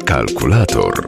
Kalkulator.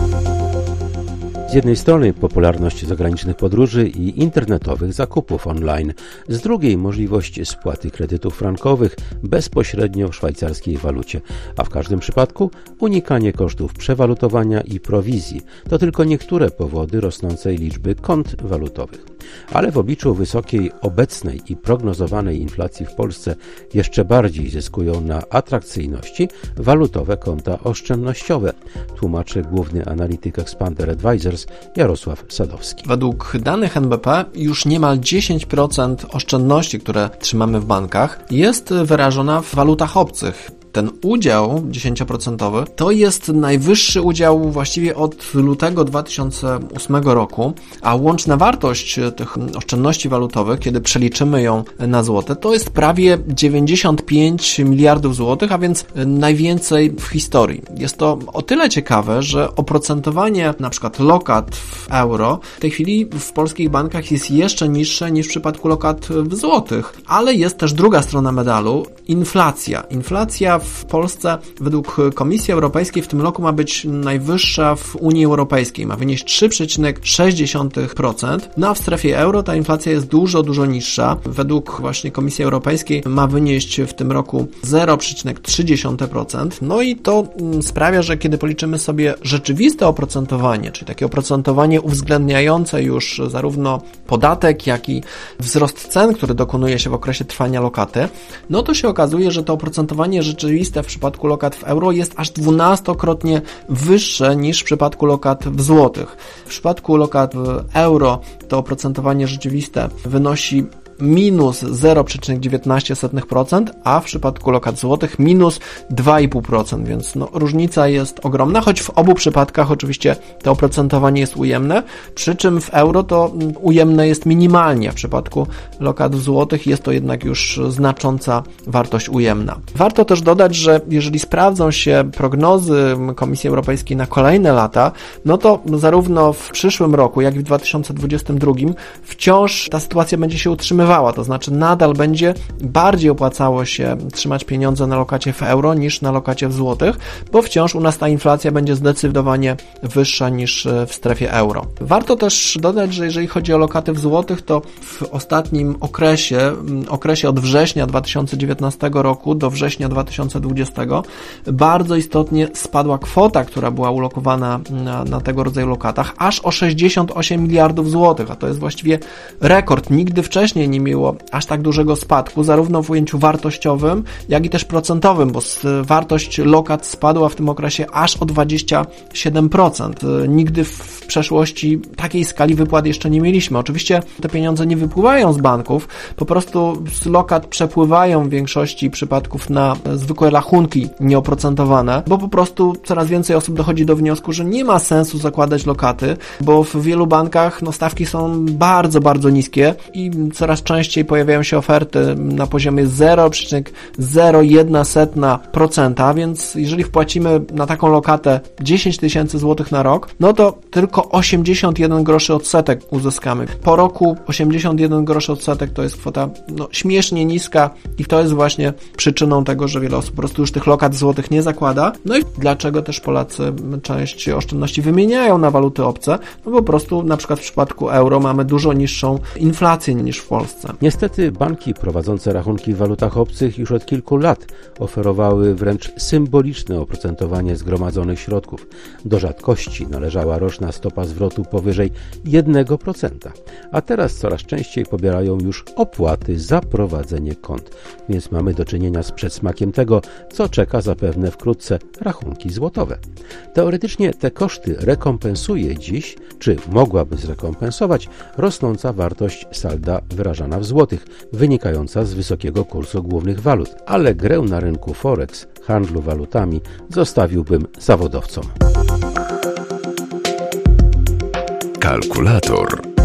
Z jednej strony popularność zagranicznych podróży i internetowych zakupów online, z drugiej możliwość spłaty kredytów frankowych bezpośrednio w szwajcarskiej walucie, a w każdym przypadku unikanie kosztów przewalutowania i prowizji. To tylko niektóre powody rosnącej liczby kont walutowych. Ale w obliczu wysokiej obecnej i prognozowanej inflacji w Polsce jeszcze bardziej zyskują na atrakcyjności walutowe konta oszczędnościowe, tłumaczy główny analityk Expander Advisors Jarosław Sadowski. Według danych NBP już niemal 10% oszczędności, które trzymamy w bankach, jest wyrażona w walutach obcych. Ten udział 10% to jest najwyższy udział właściwie od lutego 2008 roku, a łączna wartość tych oszczędności walutowych, kiedy przeliczymy ją na złote, to jest prawie 95 miliardów złotych, a więc najwięcej w historii. Jest to o tyle ciekawe, że oprocentowanie na przykład lokat w euro w tej chwili w polskich bankach jest jeszcze niższe niż w przypadku lokat w złotych, ale jest też druga strona medalu, inflacja. Inflacja w Polsce według Komisji Europejskiej w tym roku ma być najwyższa w Unii Europejskiej. Ma wynieść 3,6%. No a w strefie euro ta inflacja jest dużo niższa. Według właśnie Komisji Europejskiej ma wynieść w tym roku 0,3%. No i to sprawia, że kiedy policzymy sobie rzeczywiste oprocentowanie, czyli takie oprocentowanie uwzględniające już zarówno podatek, jak i wzrost cen, który dokonuje się w okresie trwania lokaty, no to się okazuje, że to oprocentowanie rzeczywiste w przypadku lokat w euro jest aż 12-krotnie wyższe niż w przypadku lokat w złotych. W przypadku lokat w euro to oprocentowanie rzeczywiste wynosi minus 0,19%, a w przypadku lokat złotych minus 2,5%, więc różnica jest ogromna, choć w obu przypadkach oczywiście to oprocentowanie jest ujemne, przy czym w euro to ujemne jest minimalnie. W przypadku lokat w złotych jest to jednak już znacząca wartość ujemna. Warto też dodać, że jeżeli sprawdzą się prognozy Komisji Europejskiej na kolejne lata, no to zarówno w przyszłym roku, jak i w 2022 wciąż ta sytuacja będzie się utrzymywała. To znaczy nadal będzie bardziej opłacało się trzymać pieniądze na lokacie w euro niż na lokacie w złotych, bo wciąż u nas ta inflacja będzie zdecydowanie wyższa niż w strefie euro. Warto też dodać, że jeżeli chodzi o lokaty w złotych, to w ostatnim okresie od września 2019 roku do września 2020 bardzo istotnie spadła kwota, która była ulokowana na tego rodzaju lokatach, aż o 68 miliardów złotych, a to jest właściwie rekord. Nigdy wcześniej nie miło aż tak dużego spadku, zarówno w ujęciu wartościowym, jak i też procentowym, bo wartość lokat spadła w tym okresie aż o 27%. Nigdy w przeszłości takiej skali wypłat jeszcze nie mieliśmy. Oczywiście te pieniądze nie wypływają z banków, po prostu z lokat przepływają w większości przypadków na zwykłe rachunki nieoprocentowane, bo po prostu coraz więcej osób dochodzi do wniosku, że nie ma sensu zakładać lokaty, bo w wielu bankach stawki są bardzo niskie i coraz częściej pojawiają się oferty na poziomie 0,01%, więc jeżeli wpłacimy na taką lokatę 10 tysięcy złotych na rok, no to tylko 81 groszy odsetek uzyskamy. Po roku 81 groszy odsetek to jest kwota śmiesznie niska i to jest właśnie przyczyną tego, że wiele osób po prostu już tych lokat złotych nie zakłada. No i dlaczego też Polacy część oszczędności wymieniają na waluty obce? No po prostu na przykład w przypadku euro mamy dużo niższą inflację niż w Polsce. Niestety banki prowadzące rachunki w walutach obcych już od kilku lat oferowały wręcz symboliczne oprocentowanie zgromadzonych środków. Do rzadkości należała roczna stopa zwrotu powyżej 1%, a teraz coraz częściej pobierają już opłaty za prowadzenie kont, więc mamy do czynienia z przedsmakiem tego, co czeka zapewne wkrótce rachunki złotowe. Teoretycznie te koszty rekompensuje dziś, czy mogłaby zrekompensować rosnąca wartość salda wyrażana w złotych, wynikająca z wysokiego kursu głównych walut, ale grę na rynku Forex, handlu walutami, zostawiłbym zawodowcom. Kalkulator.